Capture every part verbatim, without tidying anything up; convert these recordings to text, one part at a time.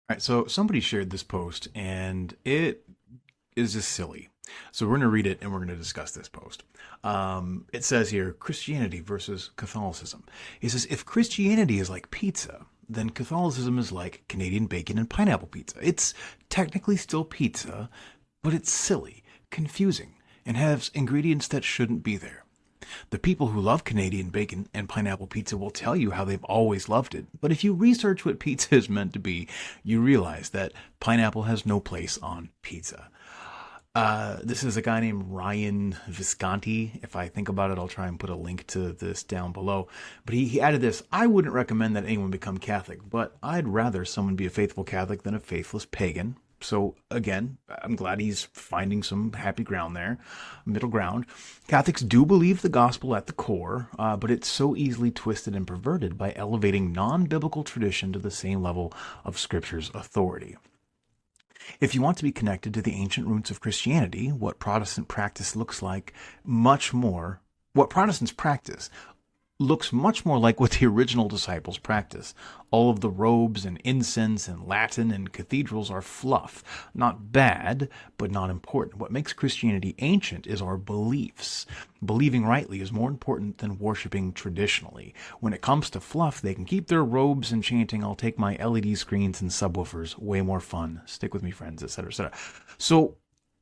All right, so somebody shared this post and it is just silly. So we're going to read it and we're going to discuss this post. Um, it says here Christianity versus Catholicism. It says if Christianity is like pizza, then Catholicism is like Canadian bacon and pineapple pizza. It's technically still pizza, but it's silly, confusing, and has ingredients that shouldn't be there. The people who love Canadian bacon and pineapple pizza will tell you how they've always loved it. But if you research what pizza is meant to be, you realize that pineapple has no place on pizza. Uh, this is a guy named Ryan Visconti. If I think about it, I'll try and put a link to this down below. But he, he added this: I wouldn't recommend that anyone become Catholic, but I'd rather someone be a faithful Catholic than a faithless pagan. So again, I'm glad he's finding some happy ground there, middle ground. Catholics do believe the gospel at the core, uh, but it's so easily twisted and perverted by elevating non-biblical tradition to the same level of Scripture's authority. If you want to be connected to the ancient roots of Christianity, what Protestant practice looks like much more, what Protestants practice looks much more like what the original disciples practiced. All of the robes and incense and Latin and cathedrals are fluff. Not bad, but not important. What makes Christianity ancient is our beliefs. Believing rightly is more important than worshiping traditionally. When it comes to fluff, they can keep their robes and chanting, I'll take my L E D screens and subwoofers, way more fun. Stick with me, friends, et cetera, et cetera. So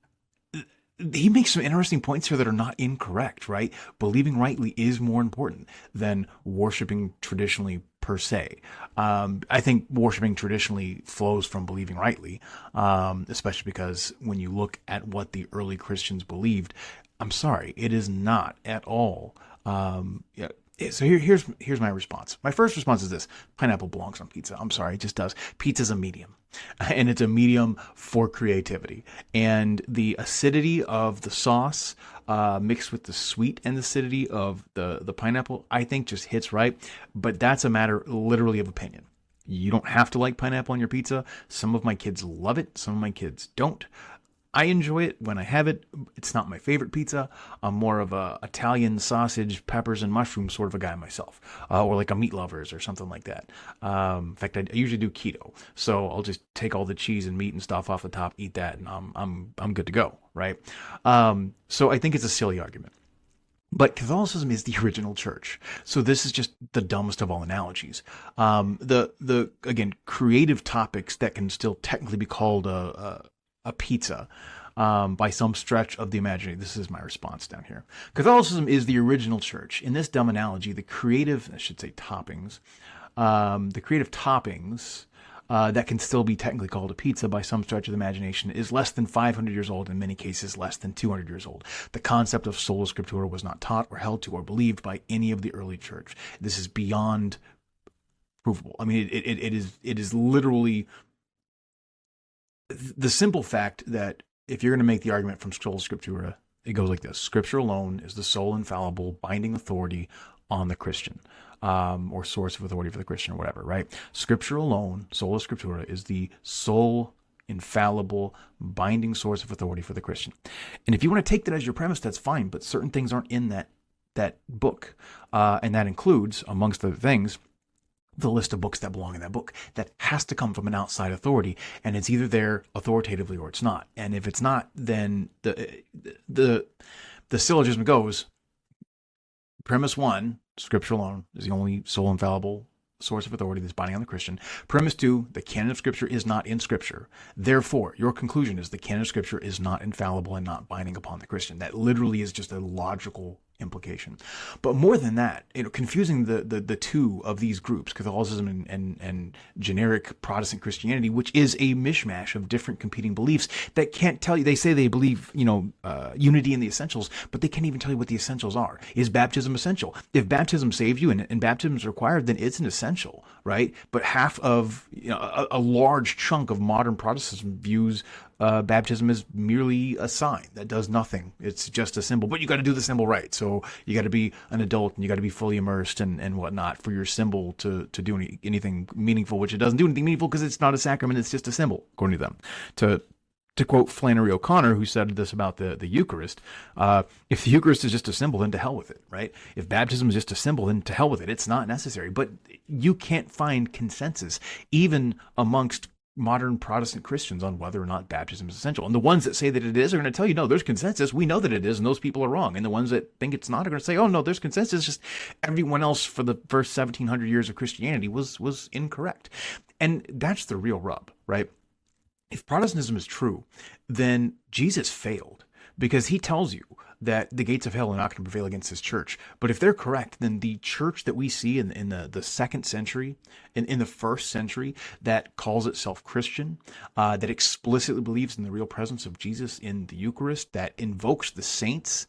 he makes some interesting points here that are not incorrect, right? Believing rightly is more important than worshiping traditionally per se. Um, I think worshiping traditionally flows from believing rightly, um, especially because when you look at what the early Christians believed, I'm sorry, it is not at all. Um, yeah, so here, here's here's my response. My first response is this: pineapple belongs on pizza. I'm sorry, it just does. Pizza's a medium, and it's a medium for creativity. And the acidity of the sauce uh, mixed with the sweet and the acidity of the the pineapple, I think, just hits right. But that's a matter literally of opinion. You don't have to like pineapple on your pizza. Some of my kids love it. Some of my kids don't. I enjoy it when I have it. It's not my favorite pizza. I'm more of a Italian sausage, peppers, and mushrooms sort of a guy myself, uh, or like a meat lovers or something like that. Um, in fact, I, I usually do keto, so I'll just take all the cheese and meat and stuff off the top, eat that, and I'm I'm I'm good to go, right? Um, so I think it's a silly argument. But Catholicism is the original church, so this is just the dumbest of all analogies. Um, the the again creative topics that can still technically be called a, a a pizza um, by some stretch of the imagination. This is my response down here. Catholicism is the original church. In this dumb analogy, the creative, I should say toppings, um, the creative toppings uh, that can still be technically called a pizza by some stretch of the imagination is less than five hundred years old, in many cases less than two hundred years old. The concept of sola scriptura was not taught or held to or believed by any of the early church. This is beyond provable. I mean, it, it, it is it is literally the simple fact that if you're going to make the argument from sola scriptura, it goes like this: Scripture alone is the sole infallible binding authority on the Christian, um, or source of authority for the Christian, or whatever, right? Scripture alone, sola scriptura, is the sole infallible binding source of authority for the Christian. And if you want to take that as your premise, that's fine, but certain things aren't in that that book, uh, and that includes, amongst other things, the list of books that belong in that book. That has to come from an outside authority, and it's either there authoritatively or it's not. And if it's not, then the the the syllogism goes: premise one, Scripture alone is the only sole infallible source of authority that's binding on the Christian. Premise two, the canon of Scripture is not in Scripture. Therefore, your conclusion is the canon of Scripture is not infallible and not binding upon the Christian. That literally is just a logical implication. But more than that, you know, confusing the, the, the two of these groups, Catholicism and, and, and generic Protestant Christianity, which is a mishmash of different competing beliefs that can't tell you. They say they believe, you know, uh, unity in the essentials, but they can't even tell you what the essentials are. Is baptism essential? If baptism saves you and, and baptism is required, then it's an essential, right? But half of, you know, a, a large chunk of modern Protestantism views Uh, baptism is merely a sign that does nothing. It's just a symbol, but you got to do the symbol right. So you got to be an adult and you got to be fully immersed and, and whatnot for your symbol to, to do any, anything meaningful, which it doesn't do anything meaningful because it's not a sacrament. It's just a symbol, according to them. To to quote Flannery O'Connor, who said this about the, the Eucharist, uh, if the Eucharist is just a symbol, then to hell with it, right? If baptism is just a symbol, then to hell with it. It's not necessary. But you can't find consensus, even amongst modern Protestant Christians on whether or not baptism is essential. And the ones that say that it is are going to tell you, no, there's consensus. We know that it is, and those people are wrong. And the ones that think it's not are going to say, oh, no, there's consensus. It's just everyone else for the first seventeen hundred years of Christianity was was incorrect. And that's the real rub, right? If Protestantism is true, then Jesus failed, because he tells you that the gates of hell are not going to prevail against his church. But if they're correct, then the church that we see in, in the, the second century, in, in the first century, that calls itself Christian, uh, that explicitly believes in the real presence of Jesus in the Eucharist, that invokes the saints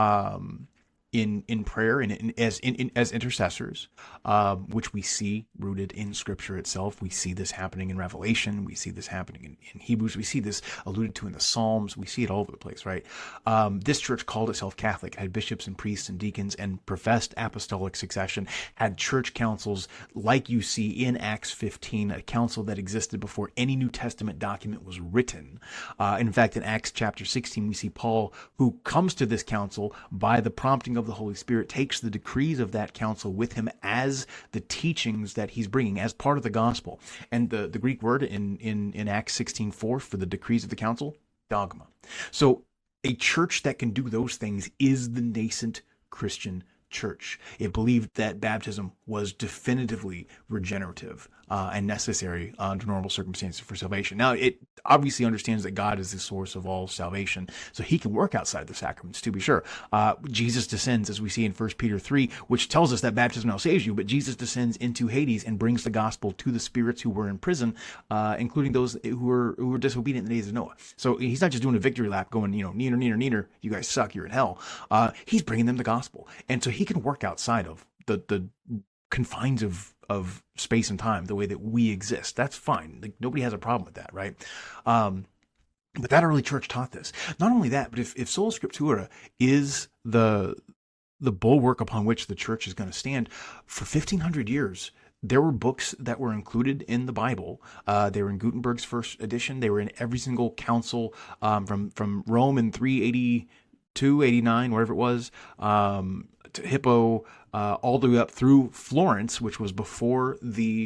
um, in in prayer and in, as in, in, as intercessors, um, which we see rooted in Scripture itself. We see this happening in Revelation. We see this happening in, in Hebrews. We see this alluded to in the Psalms. We see it all over the place, right? Um, this church called itself Catholic, had bishops and priests and deacons, and professed apostolic succession, had church councils like you see in Acts fifteen, a council that existed before any New Testament document was written. Uh, in fact, in Acts chapter sixteen, we see Paul, who comes to this council by the prompting of the Holy Spirit, takes the decrees of that council with him as the teachings that he's bringing as part of the gospel. And the, the Greek word in, in, in Acts sixteen four for the decrees of the council, dogma. So a church that can do those things is the nascent Christian church. It believed that baptism was definitively regenerative uh, and necessary uh, under normal circumstances for salvation. Now, it obviously understands that God is the source of all salvation, so he can work outside the sacraments, to be sure. Uh, Jesus descends, as we see in First Peter three, which tells us that baptism now saves you, but Jesus descends into Hades and brings the gospel to the spirits who were in prison, uh, including those who were who were disobedient in the days of Noah. So he's not just doing a victory lap going, you know, neener, neener, neener, you guys suck, you're in hell. Uh, he's bringing them the gospel. And so he can work outside of the the confines of of space and time the way that we exist. That's fine. Like, nobody has a problem with that, right? Um, but that early church taught this. Not only that, but if, if Sola Scriptura is the the bulwark upon which the church is going to stand, for fifteen hundred years, there were books that were included in the Bible. Uh, they were in Gutenberg's first edition. They were in every single council um, from, from Rome in three eighty-two, eighty-nine, wherever it was, um, to Hippo, uh, all the way up through Florence, which was before the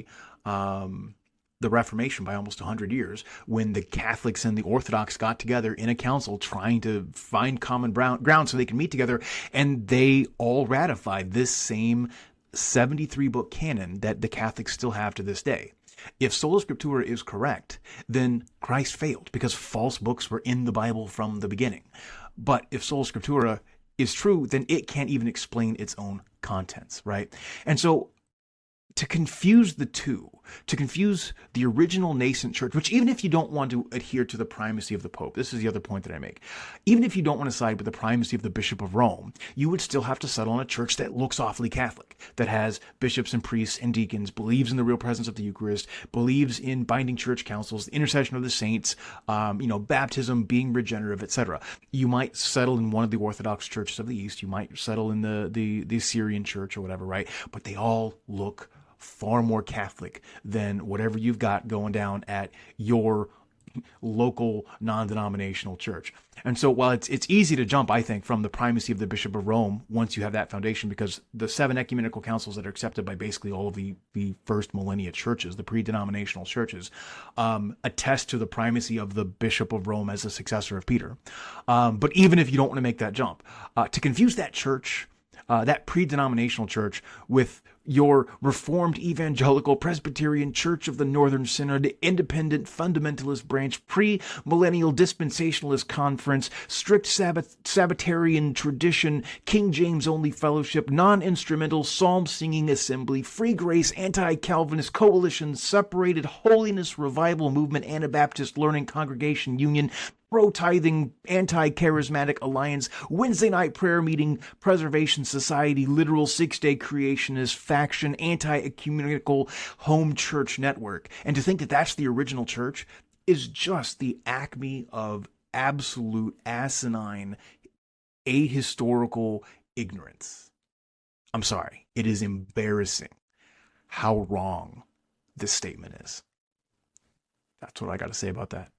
um, the Reformation by almost one hundred years, when the Catholics and the Orthodox got together in a council trying to find common ground so they could meet together, and they all ratified this same seventy-three book canon that the Catholics still have to this day. If Sola Scriptura is correct, then Christ failed, because false books were in the Bible from the beginning. But if Sola Scriptura is true, then it can't even explain its own contents, right? And so to confuse the two, to confuse the original nascent church, which even if you don't want to adhere to the primacy of the Pope, this is the other point that I make, even if you don't want to side with the primacy of the Bishop of Rome, you would still have to settle on a church that looks awfully Catholic, that has bishops and priests and deacons, believes in the real presence of the Eucharist, believes in binding church councils, the intercession of the saints, um, you know, baptism, being regenerative, et cetera. You might settle in one of the Orthodox churches of the East, you might settle in the, the, the Syrian church or whatever, right? But they all look far more Catholic than whatever you've got going down at your local non-denominational church. And so while it's it's easy to jump, I think, from the primacy of the Bishop of Rome once you have that foundation, because the seven ecumenical councils that are accepted by basically all of the, the first millennia churches, the pre-denominational churches, um, attest to the primacy of the Bishop of Rome as a successor of Peter. Um, but even if you don't want to make that jump, uh, to confuse that church, uh, that pre-denominational church, with your Reformed Evangelical Presbyterian Church of the Northern Synod, Independent Fundamentalist Branch, Pre-Millennial Dispensationalist Conference, Strict Sabbath, Sabbatarian Tradition, King James Only Fellowship, Non-Instrumental Psalm Singing Assembly, Free Grace, Anti-Calvinist Coalition, Separated Holiness Revival Movement, Anabaptist Learning Congregation Union, Pro-Tithing, Anti-Charismatic Alliance, Wednesday Night Prayer Meeting, Preservation Society, Literal Six-Day Creationist Faction, Anti-Ecumenical Home Church Network. And to think that that's the original church is just the acme of absolute asinine, ahistorical ignorance. I'm sorry. It is embarrassing how wrong this statement is. That's what I got to say about that.